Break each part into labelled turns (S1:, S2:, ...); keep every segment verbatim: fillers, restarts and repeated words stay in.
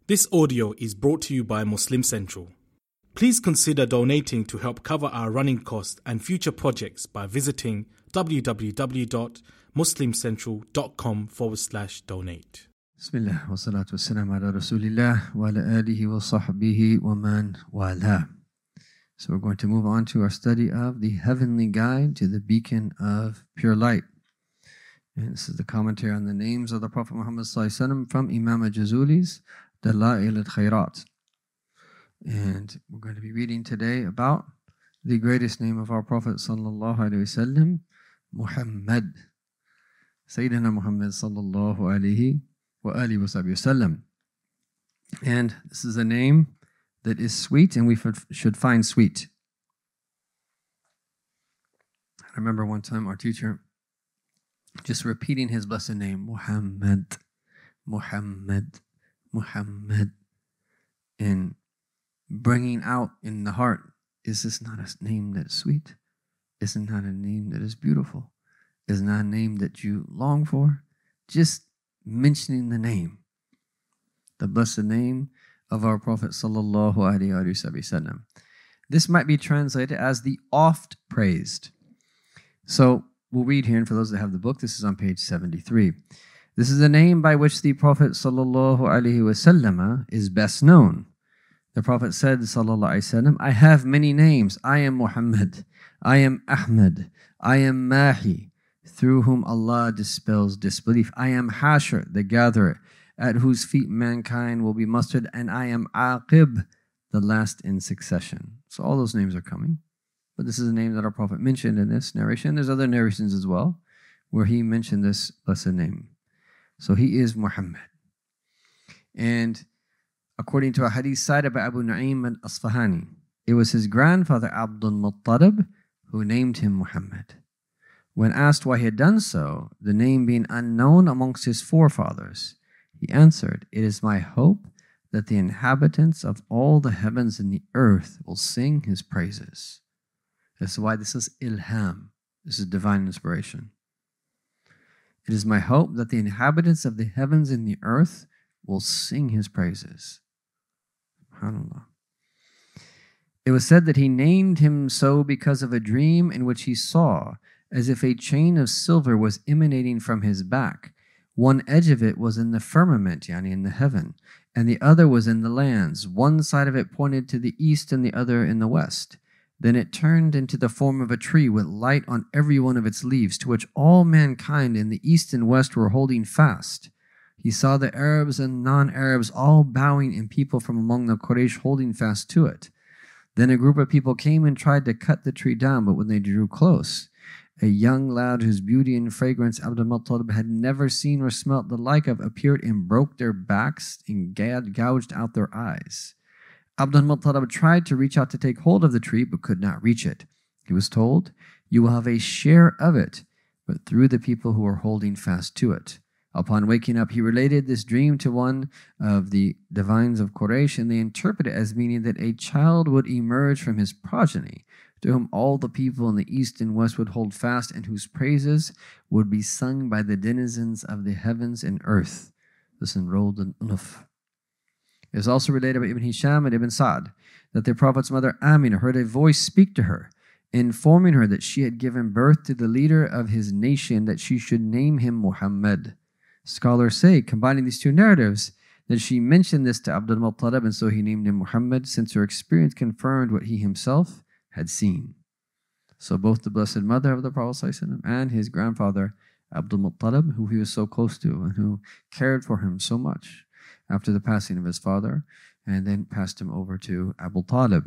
S1: This audio is brought to you by Muslim Central. Please consider donating to help cover our running costs and future projects by visiting www.muslimcentral.com forward slash donate.
S2: Bismillah wa salatu wa salam ala rasulillah wa ala alihi wa sahbihi wa man wala. So we're going to move on to our study of the Heavenly Guide to the Beacon of Pure Light. And this is the commentary on the names of the Prophet Muhammad sallallahu alaihi wasallam from Imam al-Jazuli's Dala'il al-Khairat. And we're going to be reading today about the greatest name of our Prophet sallallahu alaihi wasallam, Muhammad. Sayyidina Muhammad sallallahu alaihi wa alihi wasallam. And this is a name that is sweet and we should find sweet. I remember one time our teacher just repeating his blessed name, Muhammad, Muhammad, Muhammad, and bringing out in the heart, is this not a name that is sweet? Is it not a name that is beautiful? Is it not a name that you long for? Just mentioning the name, the blessed name of our Prophet sallallahu alaihi wasallam. This might be translated as the oft praised. So we'll read here, and for those that have the book, this is on page seventy-three. This is the name by which the Prophet sallallahu alaihi wasallam is best known. The Prophet said, sallallahu alaihi wasallam, I have many names. I am Muhammad. I am Ahmad. I am Mahi, through whom Allah dispels disbelief. I am Hashr, the gatherer, at whose feet mankind will be mustered. And I am Aqib, the last in succession. So all those names are coming. But this is a name that our Prophet mentioned in this narration. There's other narrations as well where he mentioned this blessed name. So he is Muhammad. And according to a hadith cited by Abu Nu'aym al-Asfahani, it was his grandfather Abdul Muttalib who named him Muhammad. When asked why he had done so, the name being unknown amongst his forefathers, he answered, it is my hope that the inhabitants of all the heavens and the earth will sing his praises. That's why this is ilham. This is divine inspiration. It is my hope that the inhabitants of the heavens and the earth will sing his praises. SubhanAllah. It was said that he named him so because of a dream in which he saw as if a chain of silver was emanating from his back. One edge of it was in the firmament, yani in the heaven, and the other was in the lands. One side of it pointed to the east and the other in the west. Then it turned into the form of a tree with light on every one of its leaves, to which all mankind in the east and west were holding fast. He saw the Arabs and non-Arabs all bowing and people from among the Quraysh holding fast to it. Then a group of people came and tried to cut the tree down, but when they drew close, a young lad whose beauty and fragrance Abdul Muttalib had never seen or smelt the like of appeared and broke their backs and gouged out their eyes. Abdul Muttalib tried to reach out to take hold of the tree, but could not reach it. He was told, you will have a share of it, but through the people who are holding fast to it. Upon waking up, he related this dream to one of the divines of Quraysh, and they interpreted it as meaning that a child would emerge from his progeny, to whom all the people in the east and west would hold fast, and whose praises would be sung by the denizens of the heavens and earth. This enrolled in Unuf. It is also related by Ibn Hisham and Ibn Sa'd that the Prophet's mother Amina heard a voice speak to her, informing her that she had given birth to the leader of his nation, that she should name him Muhammad. Scholars say, combining these two narratives, that she mentioned this to Abdul Muttalib, and so he named him Muhammad, since her experience confirmed what he himself had seen. So both the Blessed Mother of the Prophet ﷺ and his grandfather Abdul Muttalib, who he was so close to and who cared for him so much after the passing of his father, and then passed him over to Abu Talib.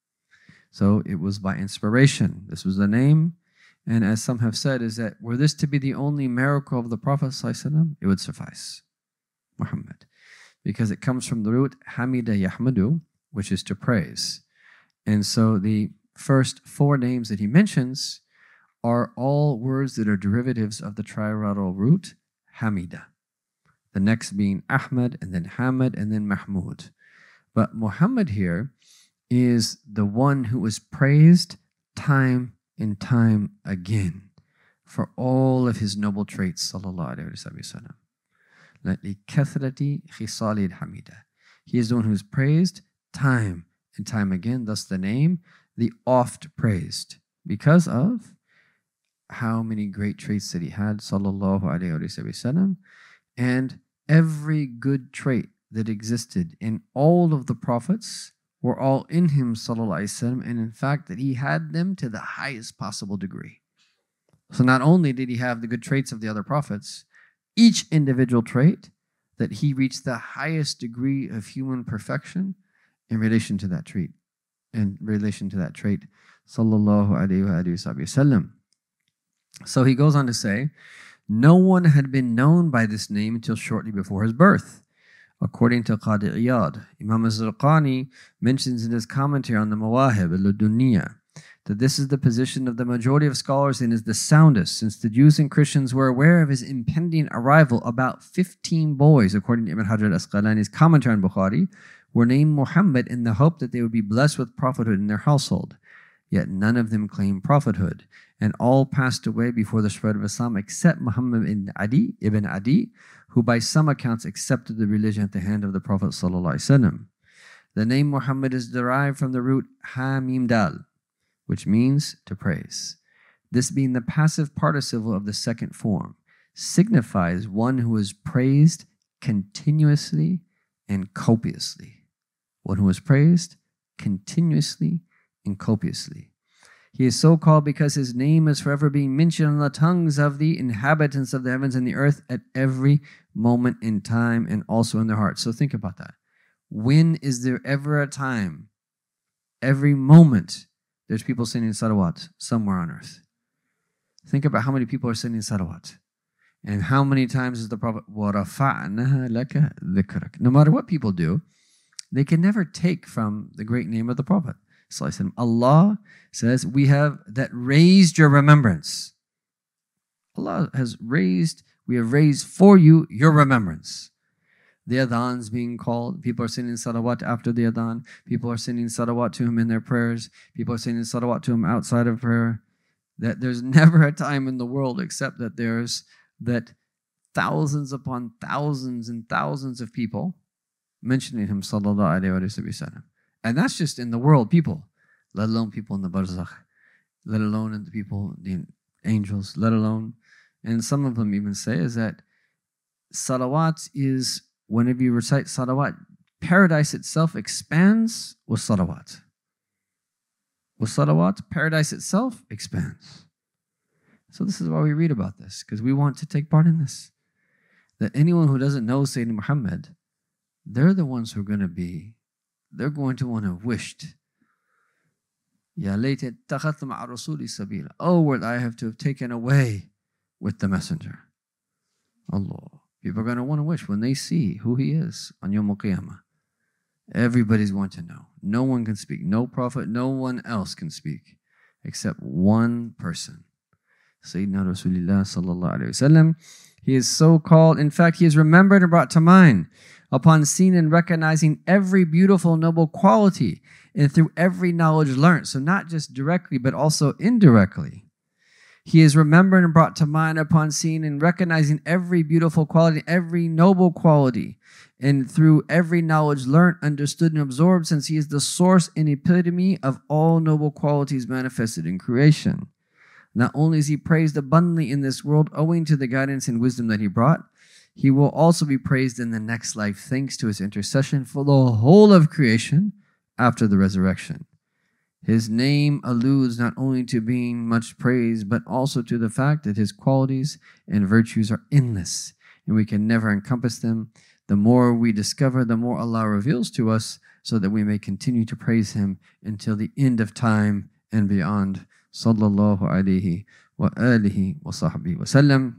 S2: So it was by inspiration. This was the name. And as some have said, is that were this to be the only miracle of the Prophet ﷺ, it would suffice. Muhammad. Because it comes from the root Hamida Yahmadu, which is to praise. And so the first four names that he mentions are all words that are derivatives of the trilateral root Hamida. The next being Ahmad, and then Hamid, and then Mahmud. But Muhammad here is the one who was praised time and time again for all of his noble traits, sallallahu alaihi wasallam. لِكَثْرَةِ خِصَالِ الْحَمِيدَةِ. He is the one who is praised time and time again. Thus the name, the oft praised, because of how many great traits that he had, sallallahu alayhi wa sallam, and every good trait that existed in all of the prophets were all in him, sallallahu alayhi wa sallam, and in fact that he had them to the highest possible degree. So not only did he have the good traits of the other prophets, each individual trait that he reached the highest degree of human perfection in relation to that trait, in relation to that trait, sallallahu alayhi wa sallam. So he goes on to say, no one had been known by this name until shortly before his birth. According to Qadi Iyad, Imam Az-Zarqani mentions in his commentary on the Mawahib al-Dunya that this is the position of the majority of scholars and is the soundest, since the Jews and Christians were aware of his impending arrival. About fifteen boys, according to Ibn Hajar al-Asqalani's commentary on Bukhari, were named Muhammad in the hope that they would be blessed with prophethood in their household. Yet none of them claimed prophethood, and all passed away before the spread of Islam except Muhammad ibn Adi, ibn Adi, who by some accounts accepted the religion at the hand of the Prophet ﷺ. The name Muhammad is derived from the root ha mim dal, which means to praise. This, being the passive participle of the second form, signifies one who is praised continuously and copiously. One who is praised continuously and copiously. He is so called because his name is forever being mentioned on the tongues of the inhabitants of the heavens and the earth at every moment in time, and also in their hearts. So think about that. When is there ever a time, every moment, there's people singing salawat somewhere on earth? Think about how many people are singing salawat. And how many times is the Prophet, وَرَفَعْنَا لَكَ ذِكْرَكَ. No matter what people do, they can never take from the great name of the Prophet. Allah says, we have that raised your remembrance. Allah has raised, we have raised for you your remembrance. The adhan's being called. People are singing salawat after the adhan. People are singing salawat to him in their prayers. People are singing salawat to him outside of prayer. That there's never a time in the world except that there's that thousands upon thousands and thousands of people mentioning him, sallallahu alayhi wa sallam. And that's just in the world, people, let alone people in the barzakh, let alone in the people, the angels, let alone. And some of them even say is that salawat is, whenever you recite salawat, paradise itself expands with salawat. With salawat, paradise itself expands. So this is why we read about this, because we want to take part in this. That anyone who doesn't know Sayyidina Muhammad, they're the ones who are going to be, they're going to want to have wished, Ya layta ittakhadhtu ma'a rasuli sabila. Oh, would I have to have taken away with the messenger. Allah. People are going to want to wish when they see who he is on Yawm al-Qiyamah. Everybody's going to know. No one can speak. No prophet, no one else can speak except one person. Sayyidina Rasulullah sallallahu alayhi wa sallam. He is so called. In fact, he is remembered and brought to mind upon seeing and recognizing every beautiful, noble quality and through every knowledge learnt. So not just directly, but also indirectly. He is remembered and brought to mind upon seeing and recognizing every beautiful quality, every noble quality, and through every knowledge learnt, understood, and absorbed, since he is the source and epitome of all noble qualities manifested in creation. Not only is he praised abundantly in this world owing to the guidance and wisdom that he brought, he will also be praised in the next life thanks to his intercession for the whole of creation after the resurrection. His name alludes not only to being much praised, but also to the fact that his qualities and virtues are endless, and we can never encompass them. The more we discover, the more Allah reveals to us, so that we may continue to praise him until the end of time and beyond. Sallallahu alayhi wa alihi wa sahbihi wa sallam.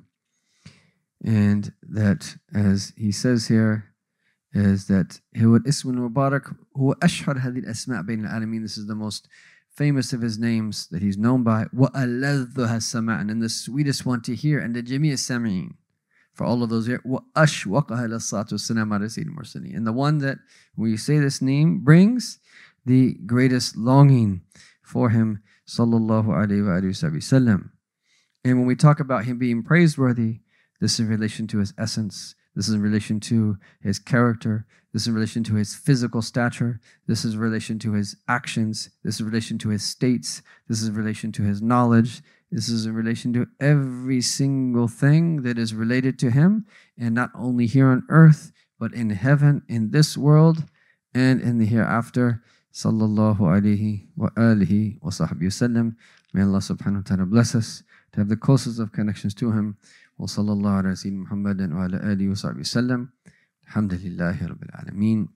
S2: And that, as he says here, is that هو الاسم المبارك هو أشهر هذه الأسماء بين العالمين. This is the most famous of his names that he's known by. وألذها السماع, and the sweetest one to hear, and the جميع السامعين, for all of those here. وأشوقها للصلاة والسلام على سيد المرسلين, and the one that, when you say this name, brings the greatest longing for him, sallallahu alayhi wa sallam. And when we talk about him being praiseworthy, this is in relation to his essence, This is in relation to his character. This is in relation to his physical stature. This is in relation to his actions. This is in relation to his states. This is in relation to his knowledge. This is in relation to every single thing that is related to him, and not only here on earth, but in heaven, in this world, and in the hereafter. Sallallahu alayhi wa alihi wa sahbihi wasallam. May Allah subhanahu wa ta'ala bless us to have the closest of connections to him. Wa sallallahu ala sayyidina Muhammadin wa ala alihi wa sahbihi wasallam. Alhamdulillahi rabbil alameen.